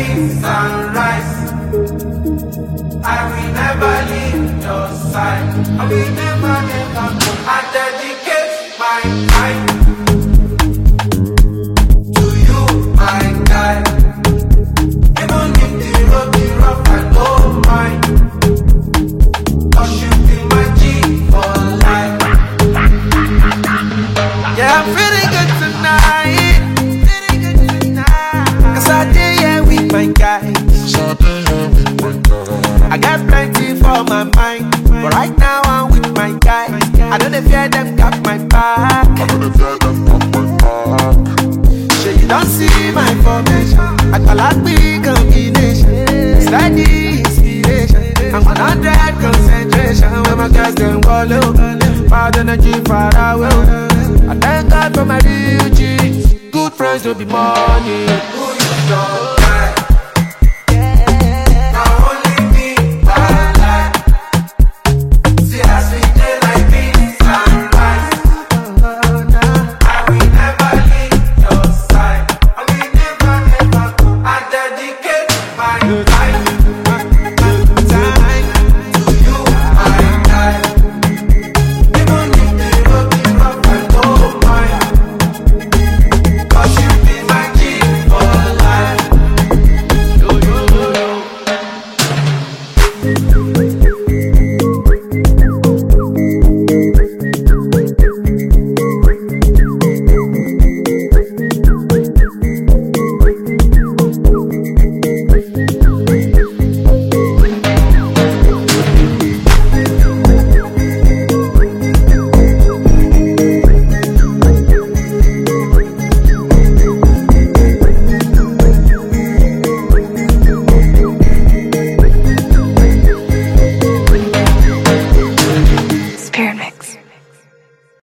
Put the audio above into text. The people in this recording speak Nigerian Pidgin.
see sunrise. I will never leave your side. I will never, never go. I dedicate my time to you, my guy. Even if the road be rough, I don't mind. 'Cause you be my G for life. Yeah, I'm feeling good tonight. Cause I did here with my guys. I got plenty for my mind, but right now I'm with my guys. I don't fear them got my back. Sure you don't see my formation. I call out big combination. Steady inspiration. I'm 100 concentration. When my guys them go low, bad energy far away. I thank God for my real G's. Good friends will be money. Who you know?